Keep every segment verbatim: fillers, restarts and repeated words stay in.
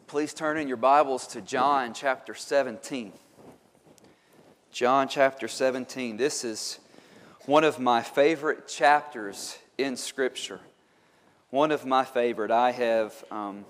Please turn in your Bibles to John chapter seventeen. John chapter seventeen. This is one of my favorite chapters in Scripture. One of my favorite. I have um,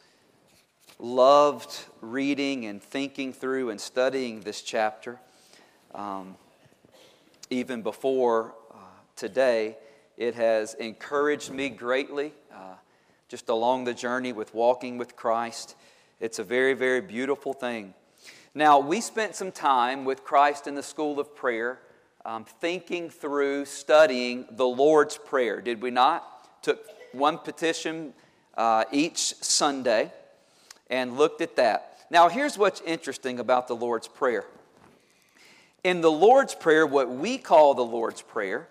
loved reading and thinking through and studying this chapter. Um, even before uh, today, it has encouraged me greatly uh, just along the journey with walking with Christ. It's a very, very beautiful thing. Now, we spent some time with Christ in the School of Prayer, um, thinking through, studying the Lord's Prayer, did we not? Took one petition uh, each Sunday and looked at that. Now, here's what's interesting about the Lord's Prayer. In the Lord's Prayer, what we call the Lord's Prayer,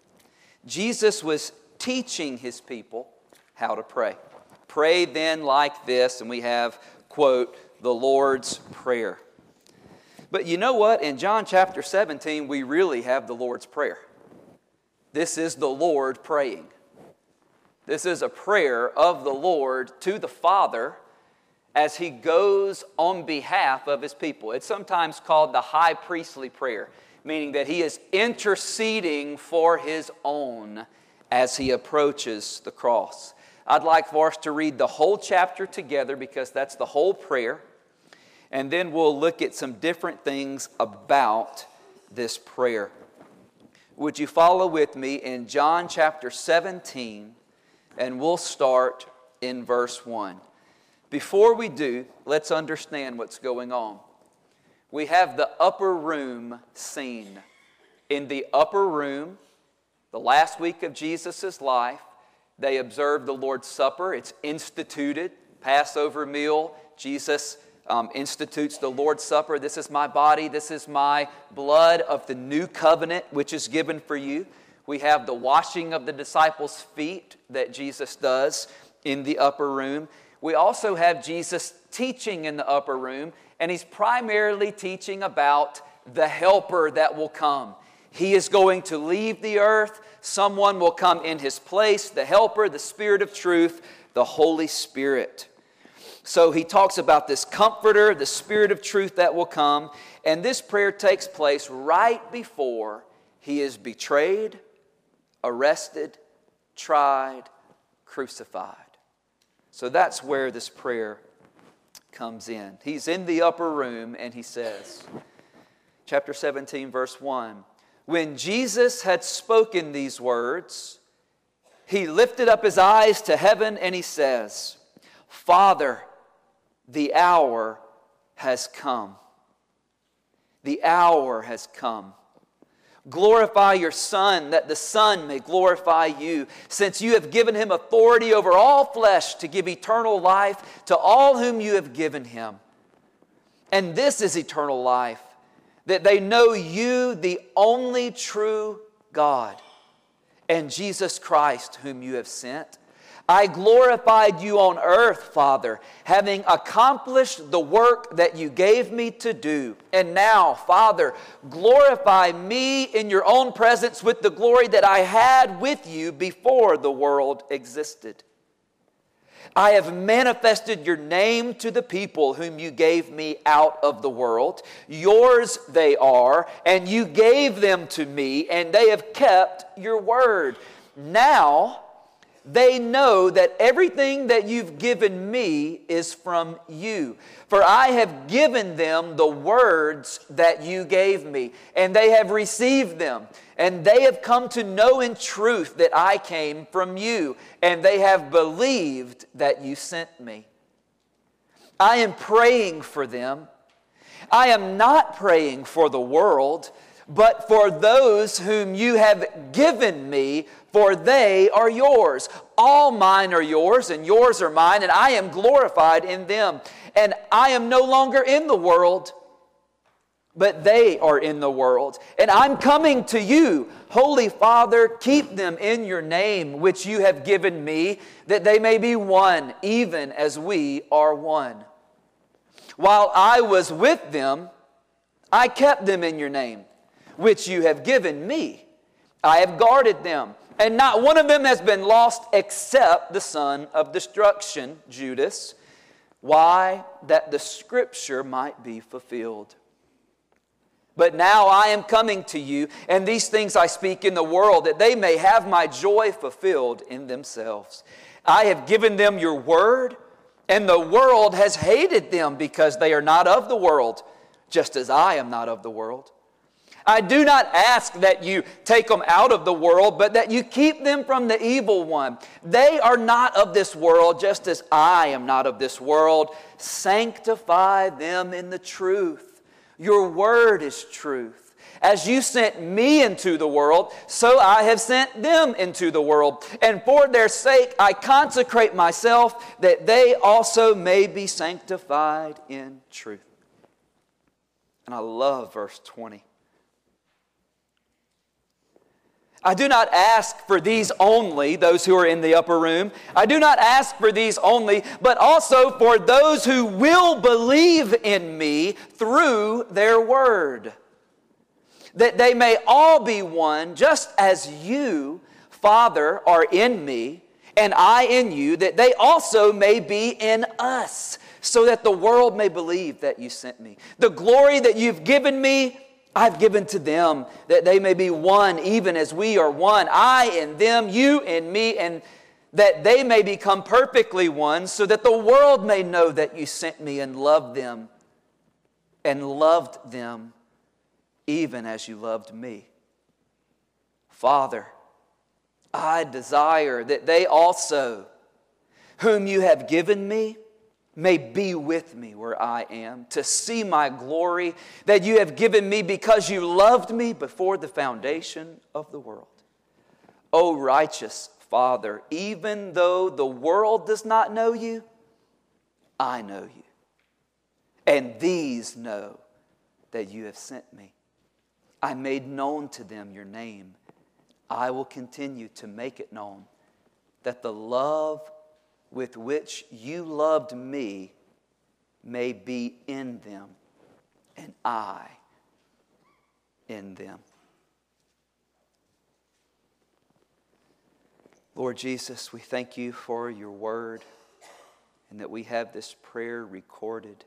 Jesus was teaching His people how to pray. Pray then like this, and we have, quote, the Lord's Prayer. But you know what? In John chapter seventeen, we really have the Lord's Prayer. This is the Lord praying. This is a prayer of the Lord to the Father as He goes on behalf of His people. It's sometimes called the high priestly prayer, meaning that He is interceding for His own as He approaches the cross. I'd like for us to read the whole chapter together because that's the whole prayer. And then we'll look at some different things about this prayer. Would you follow with me in John chapter seventeen, and we'll start in verse one. Before we do, let's understand what's going on. We have the upper room scene. In the upper room, the last week of Jesus' life, they observed the Lord's Supper. It's instituted, Passover meal. Jesus um, institutes the Lord's Supper. This is my body. This is my blood of the new covenant, which is given for you. We have the washing of the disciples' feet that Jesus does in the upper room. We also have Jesus teaching in the upper room, and He's primarily teaching about the helper that will come. He is going to leave the earth. Someone will come in His place, the helper, the Spirit of truth, the Holy Spirit. So He talks about this comforter, the Spirit of truth that will come. And this prayer takes place right before He is betrayed, arrested, tried, crucified. So that's where this prayer comes in. He's in the upper room and He says, chapter seventeen, verse one, when Jesus had spoken these words, He lifted up His eyes to heaven and He says, Father, the hour has come. The hour has come. Glorify your Son, that the Son may glorify you, since you have given Him authority over all flesh to give eternal life to all whom you have given Him. And this is eternal life, that they know you, the only true God, and Jesus Christ, whom you have sent. I glorified you on earth, Father, having accomplished the work that you gave me to do. And now, Father, glorify me in your own presence with the glory that I had with you before the world existed. I have manifested your name to the people whom you gave me out of the world. Yours they are, and you gave them to me, and they have kept your word. Now they know that everything that you've given me is from you. For I have given them the words that you gave me, and they have received them. And they have come to know in truth that I came from you, and they have believed that you sent me. I am praying for them. I am not praying for the world, but for those whom you have given me, for they are yours. All mine are yours, and yours are mine, and I am glorified in them. And I am no longer in the world, but they are in the world. And I'm coming to you. Holy Father, keep them in your name, which you have given me, that they may be one, even as we are one. While I was with them, I kept them in your name, which you have given me. I have guarded them, and not one of them has been lost except the son of destruction, Judas, Why? That the Scripture might be fulfilled. But now I am coming to you, and these things I speak in the world, that they may have my joy fulfilled in themselves. I have given them your word, and the world has hated them because they are not of the world, just as I am not of the world. I do not ask that you take them out of the world, but that you keep them from the evil one. They are not of this world, just as I am not of this world. Sanctify them in the truth. Your word is truth. As you sent me into the world, so I have sent them into the world. And for their sake I consecrate myself, that they also may be sanctified in truth. And I love verse twenty. I do not ask for these only, those who are in the upper room. I do not ask for these only, but also for those who will believe in me through their word. That they may all be one, just as you, Father, are in me, and I in you, that they also may be in us, so that the world may believe that you sent me. The glory that you've given me, I've given to them, that they may be one, even as we are one. I in them, you in me, and that they may become perfectly one, so that the world may know that you sent me and loved them, and loved them even as you loved me. Father, I desire that they also, whom you have given me, may be with me where I am, to see my glory that you have given me because you loved me before the foundation of the world. O righteous Father, even though the world does not know you, I know you. And these know that you have sent me. I made known to them your name. I will continue to make it known, that the love with which you loved me may be in them, and I in them. Lord Jesus, we thank you for your word, and that we have this prayer recorded.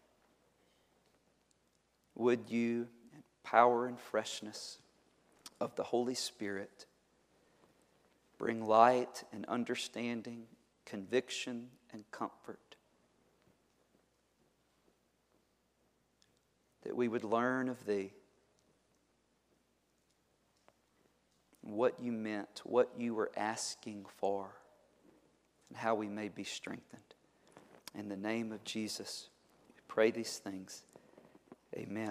Would you, in power and freshness of the Holy Spirit, bring light and understanding, conviction and comfort, that we would learn of thee, what you meant, what you were asking for, and how we may be strengthened. In the name of Jesus, we pray these things. Amen.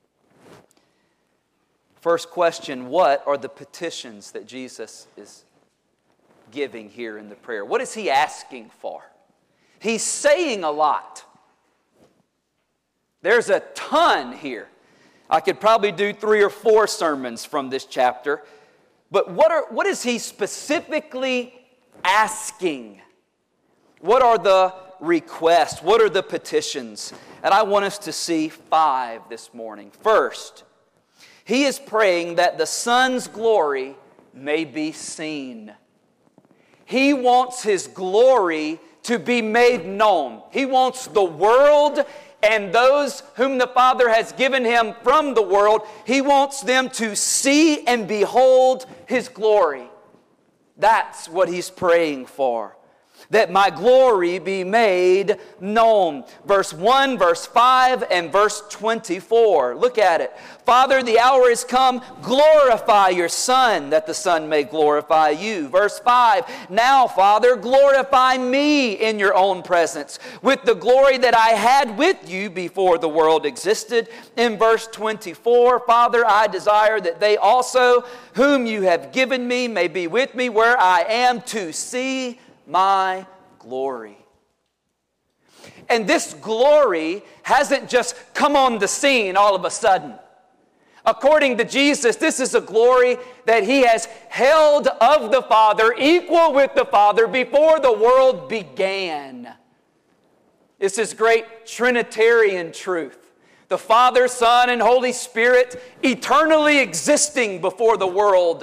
First question, what are the petitions that Jesus is giving here in the prayer? What is he asking for? He's saying a lot. There's a ton here. I could probably do three or four sermons from this chapter. But what are what is he specifically asking? What are the requests? What are the petitions? And I want us to see five this morning. First, he is praying that the Son's glory may be seen. He wants his glory to be made known. He wants the world and those whom the Father has given him from the world, he wants them to see and behold his glory. That's what he's praying for. That my glory be made known. Verse one, verse five, and verse twenty-four. Look at it. Father, the hour is come. Glorify your Son, that the Son may glorify you. Verse five. Now, Father, glorify me in your own presence, with the glory that I had with you before the world existed. In verse twenty-four, Father, I desire that they also, whom you have given me, may be with me where I am, to see my glory. And this glory hasn't just come on the scene all of a sudden. According to Jesus, this is a glory that he has held of the Father, equal with the Father, before the world began. This is great Trinitarian truth. The Father, Son, and Holy Spirit eternally existing before the world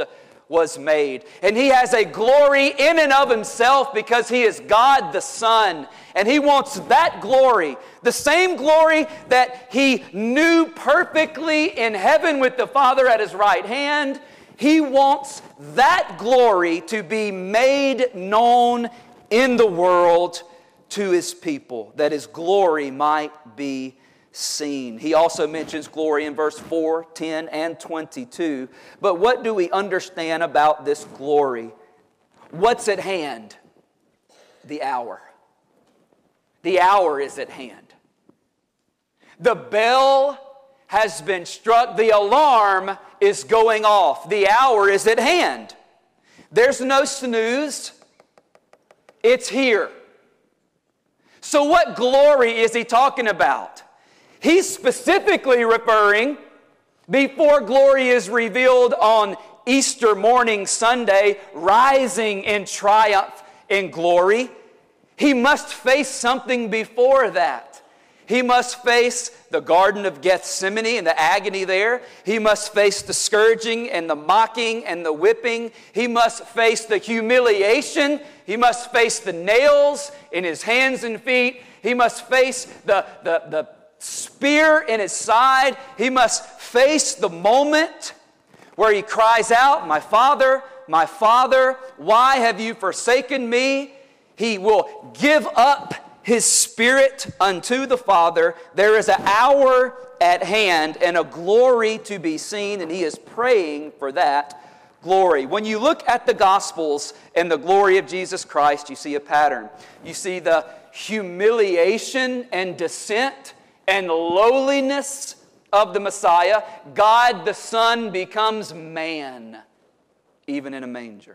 was made. And He has a glory in and of Himself because He is God the Son. And He wants that glory, the same glory that He knew perfectly in heaven with the Father at His right hand. He wants that glory to be made known in the world to His people, that His glory might be seen. He also mentions glory in verse four, ten, and twenty-two. But what do we understand about this glory? What's at hand? The hour. The hour is at hand. The bell has been struck. The alarm is going off. The hour is at hand. There's no snooze. It's here. So what glory is he talking about? He's specifically referring, before glory is revealed on Easter morning, Sunday, rising in triumph in glory, he must face something before that. He must face the Garden of Gethsemane and the agony there. He must face the scourging and the mocking and the whipping. He must face the humiliation. He must face the nails in His hands and feet. He must face the, the, the spear in His side. He must face the moment where He cries out, "My Father, my Father, why have you forsaken me?" He will give up His Spirit unto the Father. There is an hour at hand and a glory to be seen, and He is praying for that glory. When you look at the Gospels and the glory of Jesus Christ, you see a pattern. You see the humiliation and descent and lowliness of the Messiah. God the Son becomes man, even in a manger.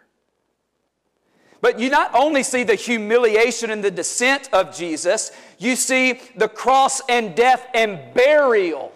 But you not only see the humiliation and the descent of Jesus, you see the cross and death and burial.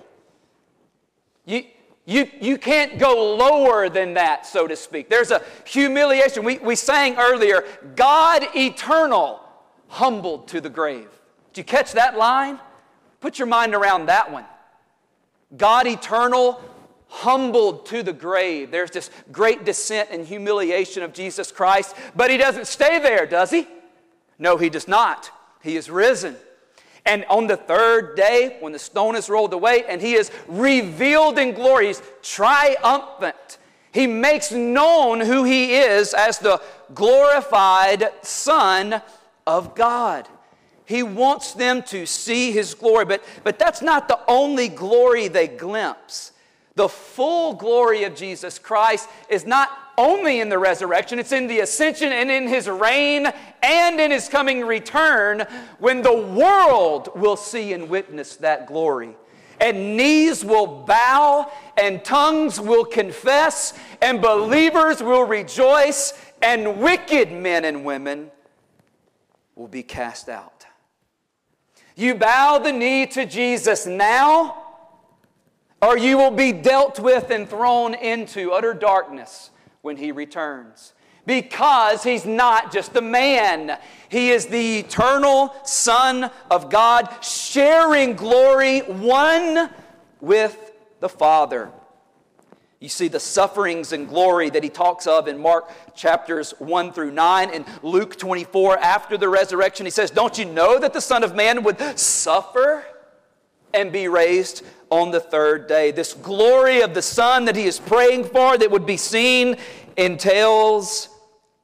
You, you, you can't go lower than that, so to speak. There's a humiliation. We, we sang earlier, God eternal, humbled to the grave. Did you catch that line? Put your mind around that one. God eternal, humbled to the grave. There's this great descent and humiliation of Jesus Christ. But He doesn't stay there, does He? No, He does not. He is risen. And on the third day, when the stone is rolled away, and He is revealed in glory, He's triumphant. He makes known who He is as the glorified Son of God. He wants them to see His glory. But, but that's not the only glory they glimpse. The full glory of Jesus Christ is not only in the resurrection, it's in the ascension and in His reign and in His coming return, when the world will see and witness that glory. And knees will bow and tongues will confess and believers will rejoice and wicked men and women will be cast out. You bow the knee to Jesus now, or you will be dealt with and thrown into utter darkness when He returns. Because He's not just a man. He is the eternal Son of God, sharing glory one with the Father. You see the sufferings and glory that He talks of in Mark chapters one through nine. In Luke twenty-four, after the resurrection, He says, "Don't you know that the Son of Man would suffer and be raised on the third day?" This glory of the Son that He is praying for, that would be seen, entails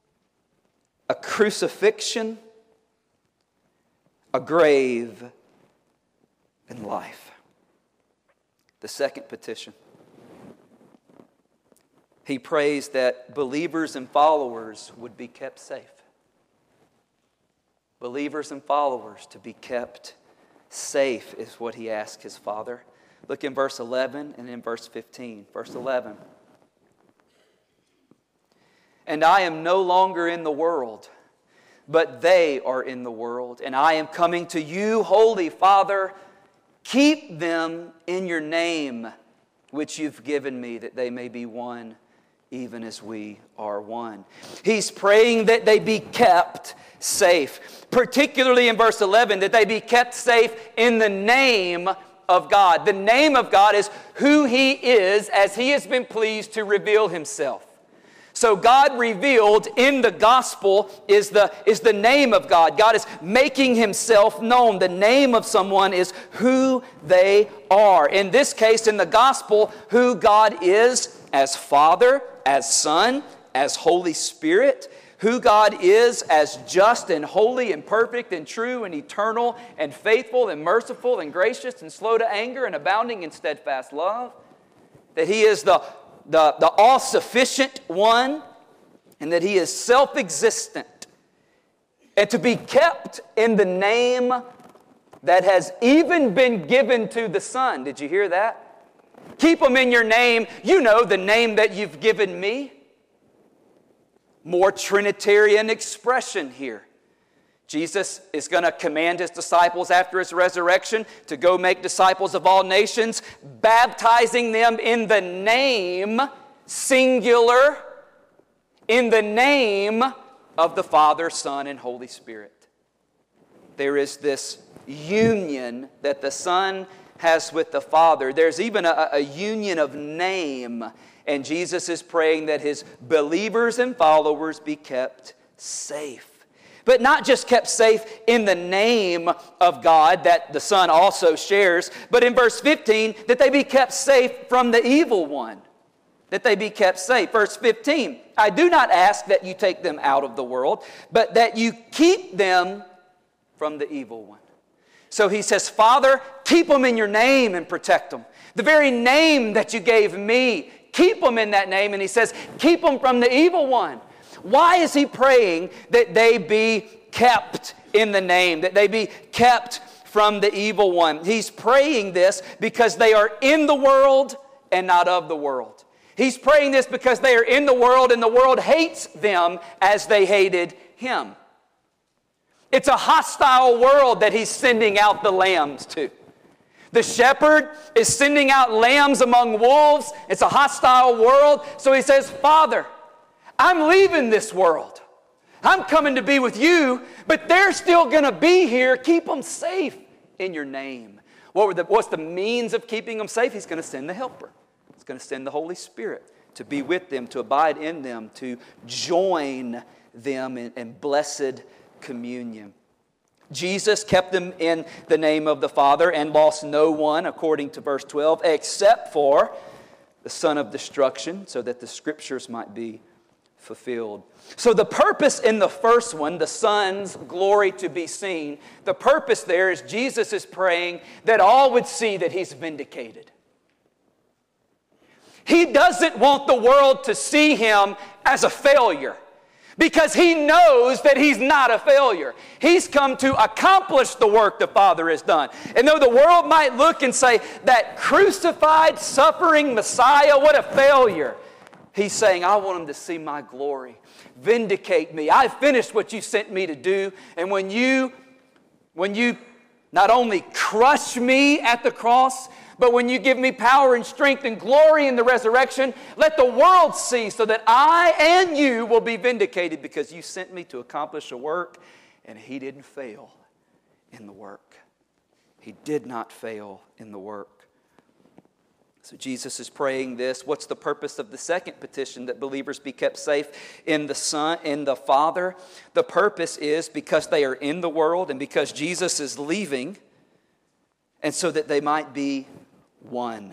a crucifixion, a grave, and life. The second petition. He prays that believers and followers would be kept safe. Believers and followers to be kept safe is what He asks His Father. Look in verse eleven and in verse fifteen. Verse eleven. "And I am no longer in the world, but they are in the world. And I am coming to you, Holy Father. Keep them in your name, which you've given me, that they may be one, even as we are one." He's praying that they be kept safe. Particularly in verse eleven, that they be kept safe in the name of God. The name of God is who He is as He has been pleased to reveal Himself. So God revealed in the gospel is the, is the name of God. God is making himself known. The name of someone is who they are. In this case, in the gospel, who God is as Father, as Son, as Holy Spirit. Who God is as just and holy and perfect and true and eternal and faithful and merciful and gracious and slow to anger and abounding in steadfast love. That he is the The, the all-sufficient one, and that he is self-existent, and to be kept in the name that has even been given to the Son. Did you hear that? Keep them in your name. You know the name that you've given me. More Trinitarian expression here. Jesus is going to command his disciples after his resurrection to go make disciples of all nations, baptizing them in the name, singular, in the name of the Father, Son, and Holy Spirit. There is this union that the Son has with the Father. There's even a, a union of name, and Jesus is praying that his believers and followers be kept safe. But not just kept safe in the name of God that the Son also shares, but in verse fifteen, that they be kept safe from the evil one. That they be kept safe. Verse fifteen, I do not ask that you take them out of the world, but that you keep them from the evil one. So he says, Father, keep them in your name and protect them. The very name that you gave me, keep them in that name. And he says, keep them from the evil one. Why is he praying that they be kept in the name, that they be kept from the evil one? He's praying this because they are in the world and not of the world. He's praying this because they are in the world and the world hates them as they hated him. It's a hostile world that he's sending out the lambs to. The shepherd is sending out lambs among wolves. It's a hostile world. So he says, Father, I'm leaving this world. I'm coming to be with you, but they're still going to be here. Keep them safe in your name. What were the, what's the means of keeping them safe? He's going to send the helper. He's going to send the Holy Spirit to be with them, to abide in them, to join them in, in blessed communion. Jesus kept them in the name of the Father and lost no one, according to verse twelve, except for the son of destruction, so that the Scriptures might be fulfilled. So the purpose in the first one, the Son's glory to be seen, the purpose there is Jesus is praying that all would see that he's vindicated. He doesn't want the world to see him as a failure, because he knows that he's not a failure. He's come to accomplish the work the Father has done. And though the world might look and say, that crucified, suffering Messiah, what a failure. He's saying, I want them to see my glory. Vindicate me. I finished what you sent me to do. And when you, when you not only crush me at the cross, but when you give me power and strength and glory in the resurrection, let the world see so that I and you will be vindicated, because you sent me to accomplish a work, and he didn't fail in the work. He did not fail in the work. So Jesus is praying this. What's the purpose of the second petition? That believers be kept safe in the Son, in the Father. The purpose is because they are in the world and because Jesus is leaving, and so that they might be one.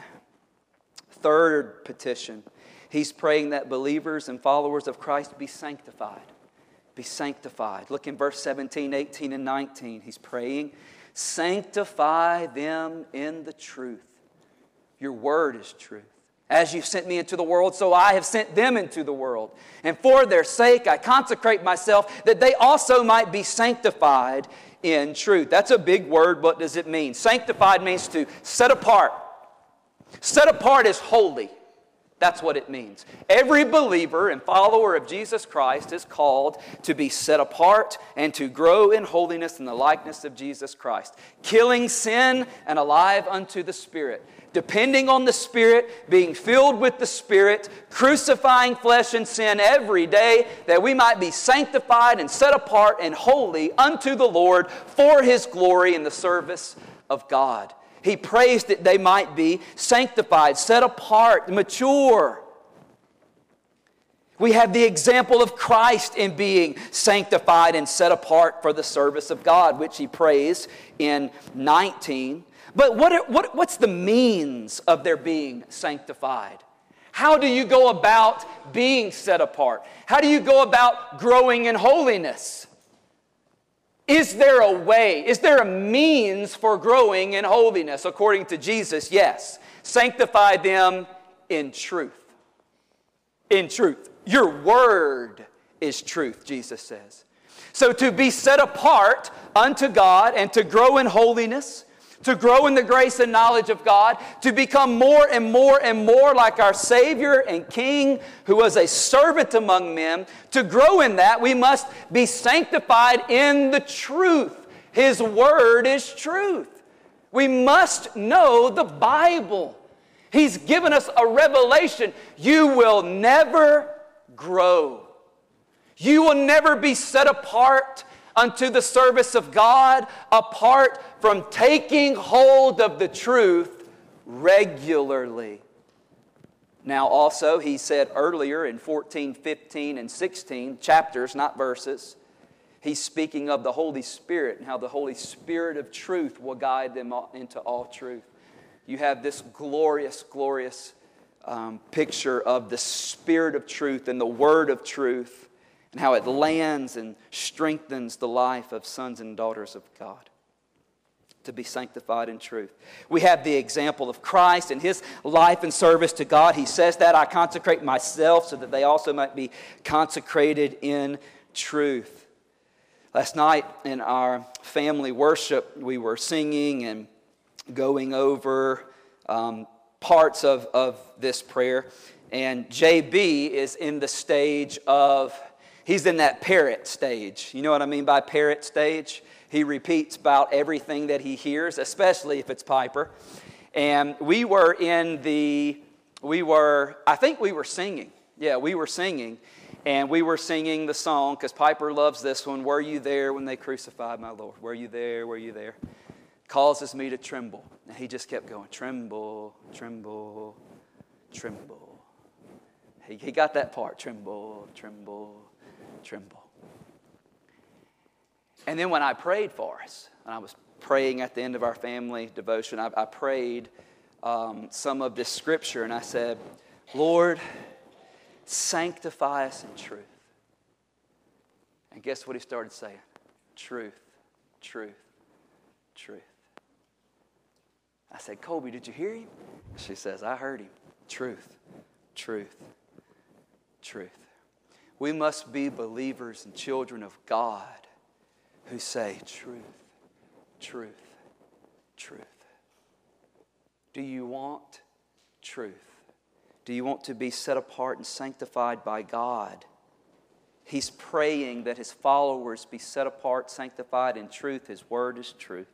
Third petition. He's praying that believers and followers of Christ be sanctified. Be sanctified. Look in verse seventeen, eighteen, and nineteen. He's praying, sanctify them in the truth. Your word is truth. As you sent me into the world, so I have sent them into the world. And for their sake I consecrate myself, that they also might be sanctified in truth. That's a big word. What does it mean? Sanctified means to set apart. Set apart is holy. That's what it means. Every believer and follower of Jesus Christ is called to be set apart and to grow in holiness in the likeness of Jesus Christ. Killing sin and alive unto the Spirit. Depending on the Spirit, being filled with the Spirit, crucifying flesh and sin every day, that we might be sanctified and set apart and holy unto the Lord for His glory in the service of God. He prays that they might be sanctified, set apart, mature. We have the example of Christ in being sanctified and set apart for the service of God, which he prays in nineteen. But what, are, what what's the means of their being sanctified? How do you go about being set apart? How do you go about growing in holiness? Is there a way? Is there a means for growing in holiness? According to Jesus, yes. Sanctify them in truth. In truth. Your word is truth, Jesus says. So to be set apart unto God and to grow in holiness, to grow in the grace and knowledge of God, to become more and more and more like our Savior and King, who was a servant among men, to grow in that, we must be sanctified in the truth. His word is truth. We must know the Bible. He's given us a revelation. You will never grow. You will never be set apart unto the service of God apart from taking hold of the truth regularly. Now also, he said earlier in fourteen, fifteen, and sixteen, chapters, not verses, he's speaking of the Holy Spirit and how the Holy Spirit of truth will guide them into all truth. You have this glorious, glorious um, picture of the Spirit of truth and the Word of truth, and how it lands and strengthens the life of sons and daughters of God to be sanctified in truth. We have the example of Christ and His life and service to God. He says that I consecrate myself so that they also might be consecrated in truth. Last night in our family worship, we were singing and going over um, parts of, of this prayer. And J B is in the stage of He's in that parrot stage. You know what I mean by parrot stage? He repeats about everything that he hears, especially if it's Piper. And we were in the, we were, I think we were singing. Yeah, we were singing. And we were singing the song, because Piper loves this one, Were You There When They Crucified My Lord? Were you there? Were you there? Causes me to tremble. And he just kept going, tremble, tremble, tremble. He, he got that part, tremble, tremble. Tremble. And then when I prayed for us, and I was praying at the end of our family devotion, I, I prayed um, some of this scripture, and I said, Lord, sanctify us in truth. And guess what he started saying? Truth, truth, truth. I said, Colby, did you hear him? She says, I heard him. Truth, truth, truth. We must be believers and children of God who say truth, truth, truth. Do you want truth? Do you want to be set apart and sanctified by God? He's praying that His followers be set apart, sanctified in truth. His word is truth.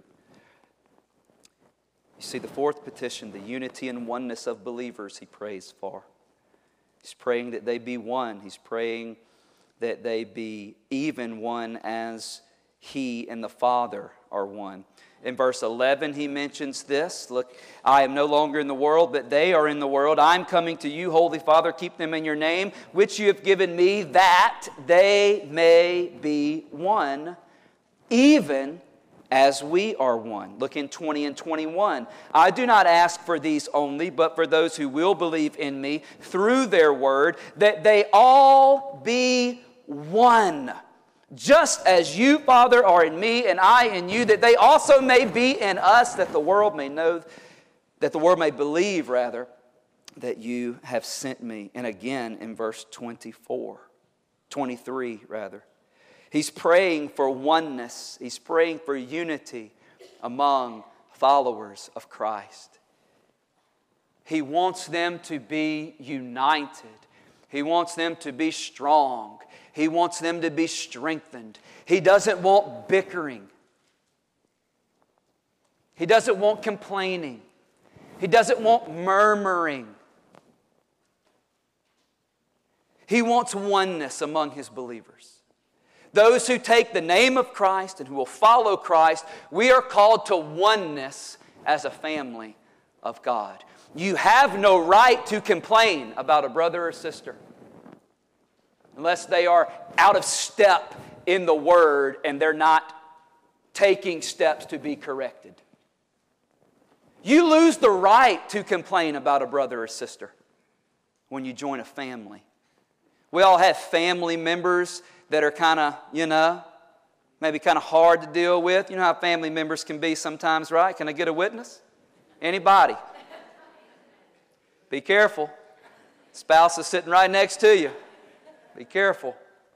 You see, the fourth petition, the unity and oneness of believers, He prays for. He's praying that they be one. He's praying that they be even one as He and the Father are one. In verse eleven, he mentions this. Look, I am no longer in the world, but they are in the world. I'm coming to you, Holy Father. Keep them in your name, which you have given me, that they may be one, even as we are one. Look in twenty and twenty-one. I do not ask for these only, but for those who will believe in me through their word, that they all be one. Just as you, Father, are in me and I in you, that they also may be in us, that the world may know, that the world may believe, rather, that you have sent me. And again in verse twenty-four, twenty-three, rather. He's praying for oneness. He's praying for unity among followers of Christ. He wants them to be united. He wants them to be strong. He wants them to be strengthened. He doesn't want bickering. He doesn't want complaining. He doesn't want murmuring. He wants oneness among His believers. Those who take the name of Christ and who will follow Christ, we are called to oneness as a family of God. You have no right to complain about a brother or sister. unless they are out of step in the Word and they're not taking steps to be corrected. You lose the right to complain about a brother or sister when you join a family. We all have family members that are kind of, you know, maybe kind of hard to deal with. You know how family members can be sometimes, right? Can I get a witness? Anybody? Be careful. Spouse is sitting right next to you. Be careful.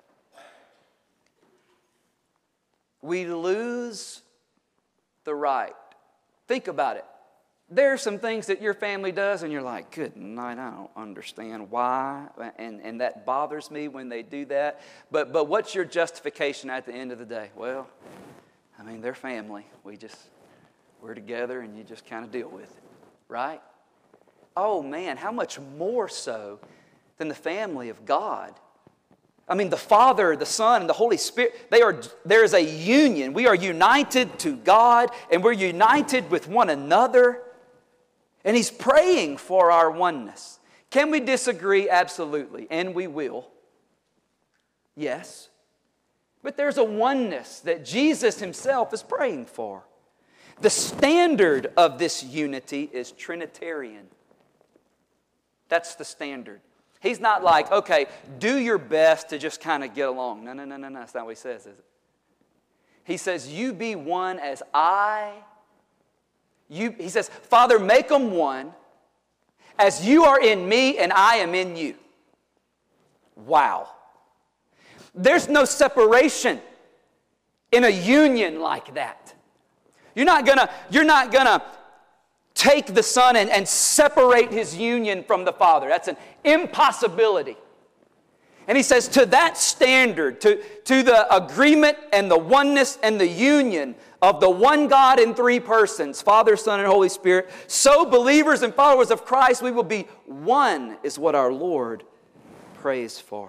We lose the right. Think about it. There are some things that your family does and you're like, good night, I don't understand why. And, and that bothers me when they do that. But, but what's your justification at the end of the day? Well, I mean, they're family. We just, we're together and you just kind of deal with it. Right? Oh man, how much more so than the family of God? I mean, the Father, the Son, and the Holy Spirit, they are, there is a union. We are united to God and we're united with one another. And He's praying for our oneness. Can we disagree? Absolutely. And we will. Yes. But there's a oneness that Jesus Himself is praying for. The standard of this unity is Trinitarian. That's the standard. He's not like, okay, do your best to just kind of get along. No, no, no, no, no. That's not what He says, is it? He says, you be one as I... You, he says, Father, make them one as you are in me and I am in you. Wow. There's no separation in a union like that. You're not gonna, you're not gonna take the Son and, and separate His union from the Father. That's an impossibility. And He says, to that standard, to, to the agreement and the oneness and the union of the one God in three persons, Father, Son, and Holy Spirit, so believers and followers of Christ, we will be one, is what our Lord prays for.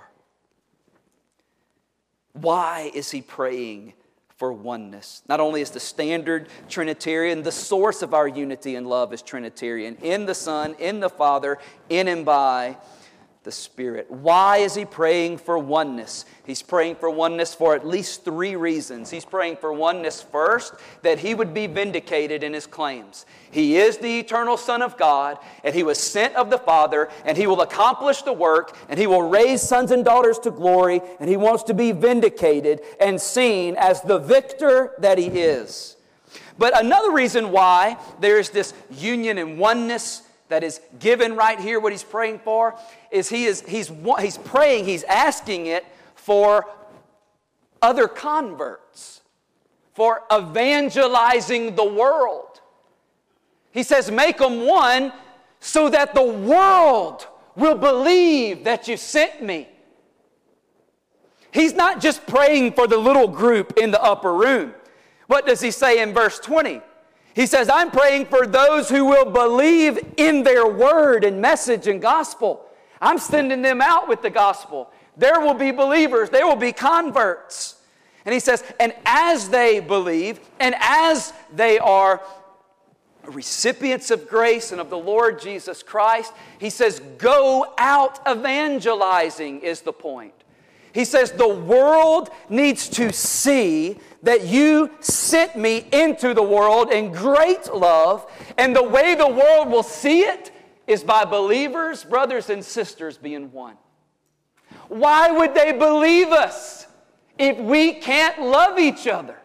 Why is He praying for oneness? Not only is the standard Trinitarian, the source of our unity and love is Trinitarian, in the Son, in the Father, in and by the Spirit. Why is He praying for oneness? He's praying for oneness for at least three reasons. He's praying for oneness first, that He would be vindicated in His claims. He is the eternal Son of God, and He was sent of the Father, and He will accomplish the work, and He will raise sons and daughters to glory, and He wants to be vindicated and seen as the victor that He is. But another reason why there is this union and oneness that is given right here, what He's praying for, is he is he's he's praying, He's asking it for other converts, for evangelizing the world. He says, make them one so that the world will believe that you sent me. He's not just praying for the little group in the upper room. What does He say in verse twenty? He says, I'm praying for those who will believe in their word and message and gospel. I'm sending them out with the gospel. There will be believers. There will be converts. And He says, and as they believe, and as they are recipients of grace and of the Lord Jesus Christ, He says, go out evangelizing is the point. He says, the world needs to see that you sent me into the world in great love, and the way the world will see it is by believers, brothers and sisters, being one. Why would they believe us if we can't love each other?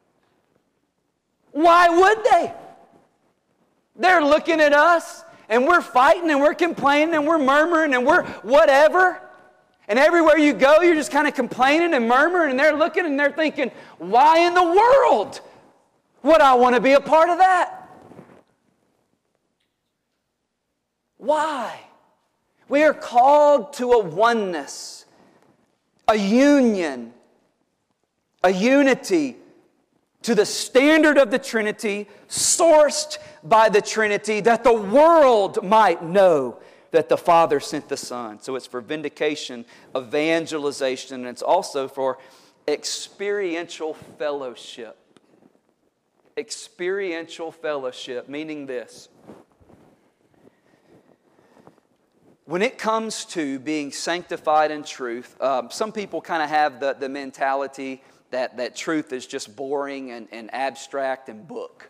Why would they? They're looking at us, and we're fighting, and we're complaining, and we're murmuring, and we're whatever. And everywhere you go, you're just kind of complaining and murmuring, and they're looking and they're thinking, why in the world would I want to be a part of that? Why? We are called to a oneness, a union, a unity to the standard of the Trinity, sourced by the Trinity, that the world might know that the Father sent the Son. So it's for vindication, evangelization, and it's also for experiential fellowship. Experiential fellowship, meaning this. when it comes to being sanctified in truth, um, some people kind of have the, the mentality that, that truth is just boring and, and abstract and book.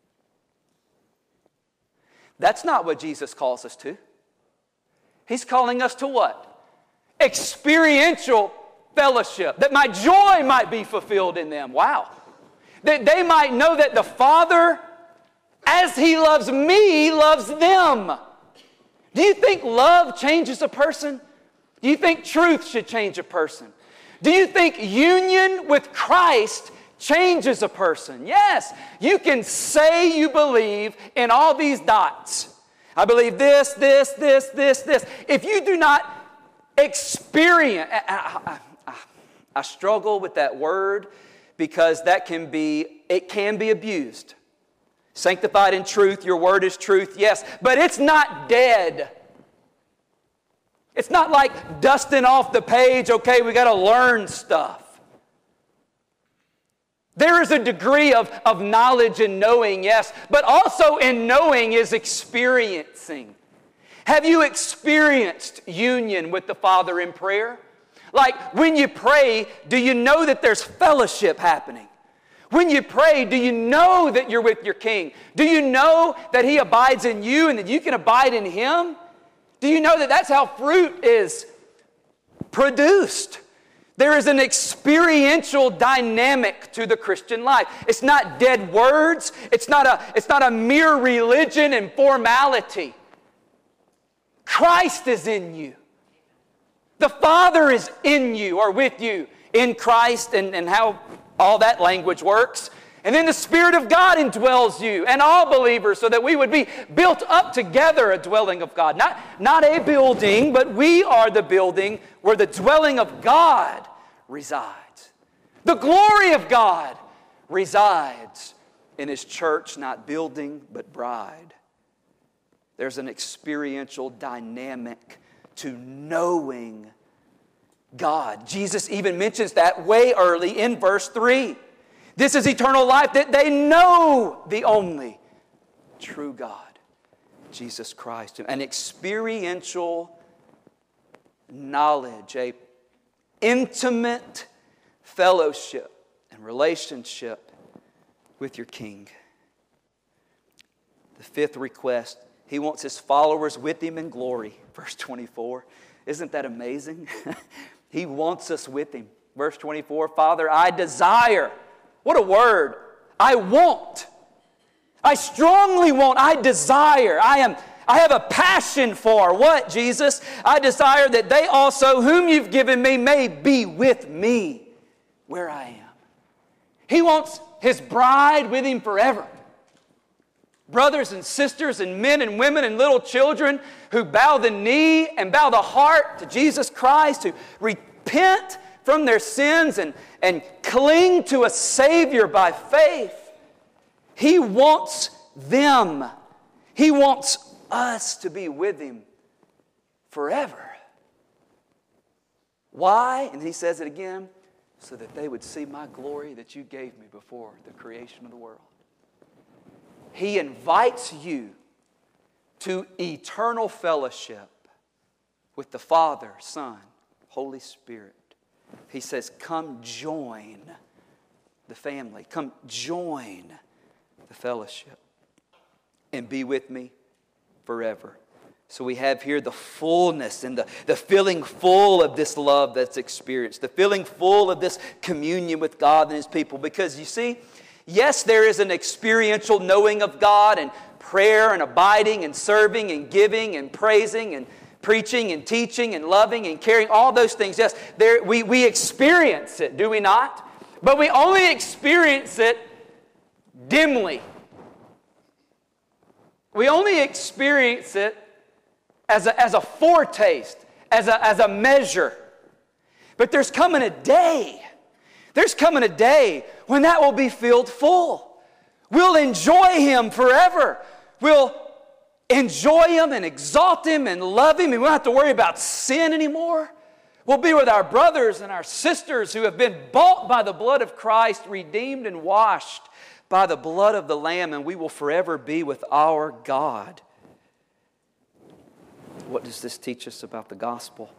That's not what Jesus calls us to. He's calling us to what? Experiential fellowship. That my joy might be fulfilled in them. Wow. That they might know that the Father, as He loves me, loves them. Do you think love changes a person? Do you think truth should change a person? Do you think union with Christ changes a person? Yes. You can say you believe in all these dots. I believe this, this, this, this, this. If you do not experience, I, I, I, I struggle with that word because that can be, it can be abused. Sanctified in truth, your word is truth, yes, but it's not dead. It's not like dusting off the page, okay, we got to learn stuff. There is a degree of, of knowledge and knowing, yes, but also in knowing is experiencing. Have you experienced union with the Father in prayer? Like when you pray, do you know that there's fellowship happening? When you pray, do you know that you're with your King? Do you know that He abides in you and that you can abide in Him? Do you know that that's how fruit is produced? There is an experiential dynamic to the Christian life. It's not dead words. It's not a, it's not a mere religion and formality. Christ is in you. The Father is in you or with you in Christ, and, and how all that language works. And then the Spirit of God indwells you and all believers so that we would be built up together, a dwelling of God. Not, not a building, but we are the building where the dwelling of God resides. The glory of God resides in His church, not building, but bride. There's an experiential dynamic to knowing God. Jesus even mentions that way early in verse three. This is eternal life, that they know the only true God, Jesus Christ. An experiential knowledge, a intimate fellowship and relationship with your King. The fifth request, He wants His followers with Him in glory. Verse twenty-four. Isn't that amazing? He wants us with Him. Verse twenty-four, Father, I desire. What a word. I want. I strongly want. I desire. I am. I have a passion for. What, Jesus? I desire that they also, whom you've given me, may be with me where I am. He wants His bride with Him forever. Brothers and sisters and men and women and little children who bow the knee and bow the heart to Jesus Christ, who repent from their sins and, and cling to a Savior by faith. He wants them. He wants us to be with Him forever. Why? And He says it again, so that they would see my glory that you gave me before the creation of the world. He invites you to eternal fellowship with the Father, Son, Holy Spirit. He says, come join the family. Come join the fellowship and be with me forever. So we have here the fullness and the, the feeling full of this love that's experienced. The feeling full of this communion with God and His people. Because you see, yes, there is an experiential knowing of God and prayer and abiding and serving and giving and praising and preaching and teaching and loving and caring, all those things. Yes, there, we, we experience it, do we not? But we only experience it dimly. We only experience it as a, as a foretaste, as a, as a measure. But there's coming a day, there's coming a day when that will be filled full. We'll enjoy Him forever. We'll enjoy Him and exalt Him and love Him, and we don't have to worry about sin anymore. We'll be with our brothers and our sisters who have been bought by the blood of Christ, redeemed and washed by the blood of the Lamb, and we will forever be with our God. What does this teach us about the gospel?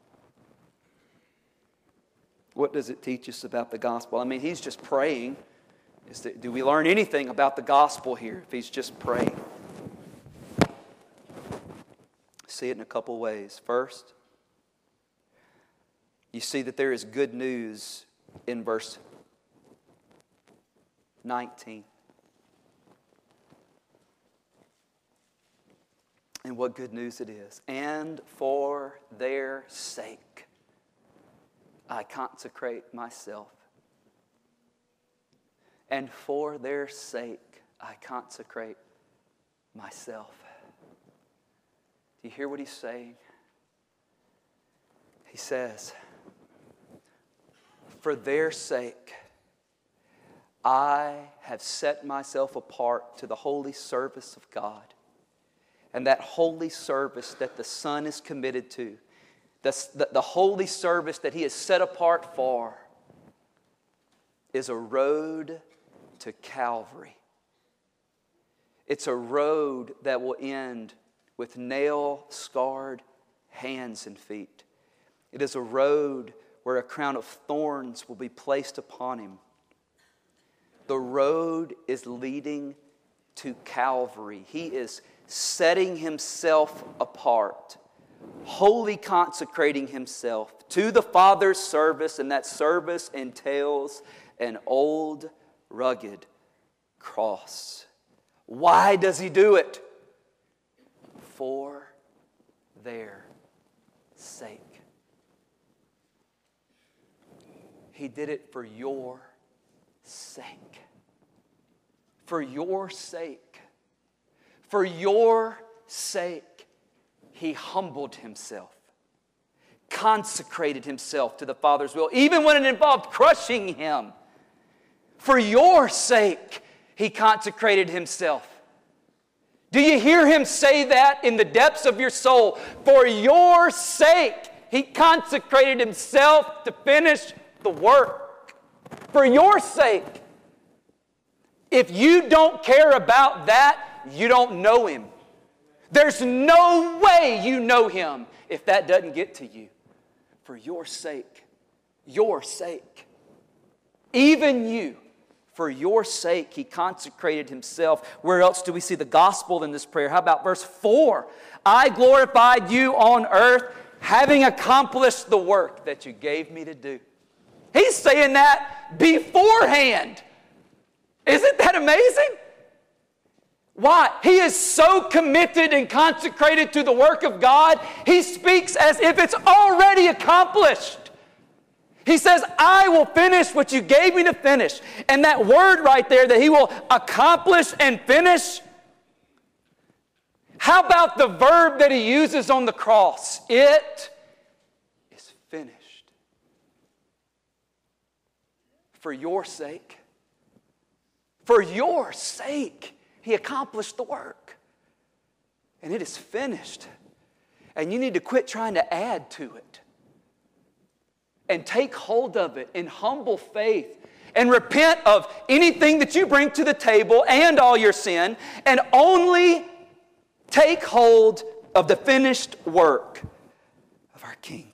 What does it teach us about the gospel? I mean, he's just praying. Is that, do we learn anything about the gospel here if he's just praying? See it in a couple ways. First, you see that there is good news in verse nineteen. And what good news it is. And for their sake, I consecrate myself. And for their sake, I consecrate myself. Do you hear what he's saying? He says, for their sake, I have set myself apart to the holy service of God. And that holy service that the Son is committed to, the, the, the holy service that He is set apart for, is a road to Calvary. It's a road that will end with nail-scarred hands and feet. It is a road where a crown of thorns will be placed upon Him. The road is leading to Calvary. He is setting Himself apart, wholly consecrating Himself to the Father's service, and that service entails an old, rugged cross. Why does He do it? For their sake. He did it for your sake. For your sake. For your sake, He humbled Himself, consecrated Himself to the Father's will, even when it involved crushing Him. For your sake, He consecrated Himself. Do you hear Him say that in the depths of your soul? For your sake, He consecrated Himself to finish the work. For your sake. If you don't care about that, you don't know Him. There's no way you know Him if that doesn't get to you. For your sake. Your sake. Even you. For your sake, He consecrated Himself. Where else do we see the gospel in this prayer? How about verse four? I glorified you on earth, having accomplished the work that you gave me to do. He's saying that beforehand. Isn't that amazing? Why? He is so committed and consecrated to the work of God, he speaks as if it's already accomplished. He says, I will finish what you gave me to finish. And that word right there, that He will accomplish and finish. How about the verb that He uses on the cross? It is finished. For your sake. For your sake. He accomplished the work. And it is finished. And you need to quit trying to add to it. And take hold of it in humble faith. And repent of anything that you bring to the table and all your sin. And only take hold of the finished work of our King.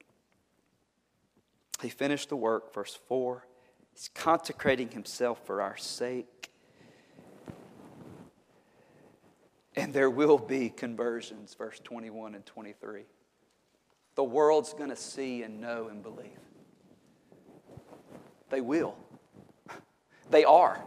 He finished the work, verse four. He's consecrating Himself for our sake. And there will be conversions, verse twenty-one and twenty-three. The world's going to see and know and believe. They will. They are.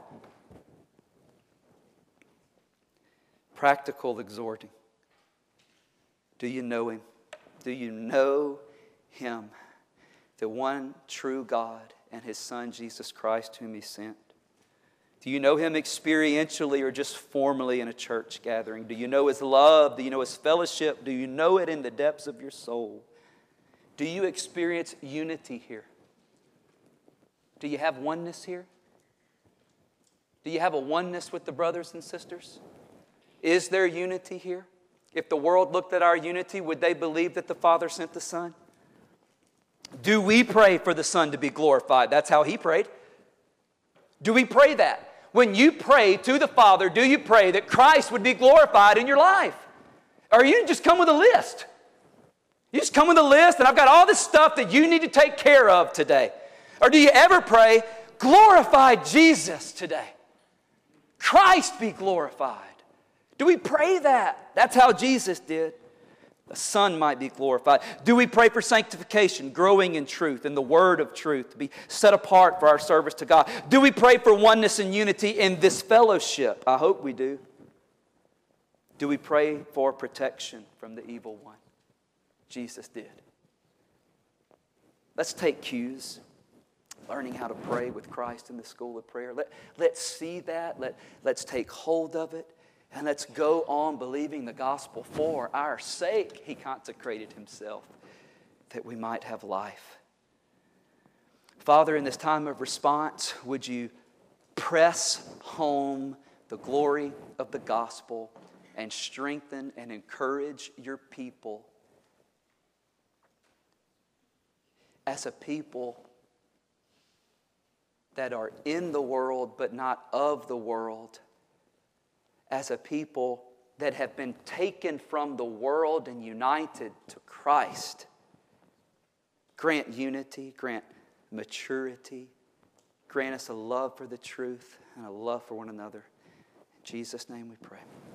Practical exhorting. Do you know Him? Do you know Him? The one true God and His Son, Jesus Christ, whom He sent. Do you know Him experientially or just formally in a church gathering? Do you know His love? Do you know His fellowship? Do you know it in the depths of your soul? Do you experience unity here? Do you have oneness here? Do you have a oneness with the brothers and sisters? Is there unity here? If the world looked at our unity, would they believe that the Father sent the Son? Do we pray for the Son to be glorified? That's how He prayed. Do we pray that? When you pray to the Father, do you pray that Christ would be glorified in your life? Or you just come with a list. You just come with a list and I've got all this stuff that you need to take care of today. Or do you ever pray, glorify Jesus today? Christ be glorified. Do we pray that? That's how Jesus did. The Son might be glorified. Do we pray for sanctification, growing in truth, in the word of truth, to be set apart for our service to God? Do we pray for oneness and unity in this fellowship? I hope we do. Do we pray for protection from the evil one? Jesus did. Let's take cues. Learning how to pray with Christ in the school of prayer. Let, let's see that. Let, let's take hold of it. And let's go on believing the gospel for our sake. He consecrated himself that we might have life. Father, in this time of response, would you press home the glory of the gospel and strengthen and encourage your people as a people that are in the world but not of the world, as a people that have been taken from the world and united to Christ. Grant unity, grant maturity, grant us a love for the truth and a love for one another. In Jesus' name we pray.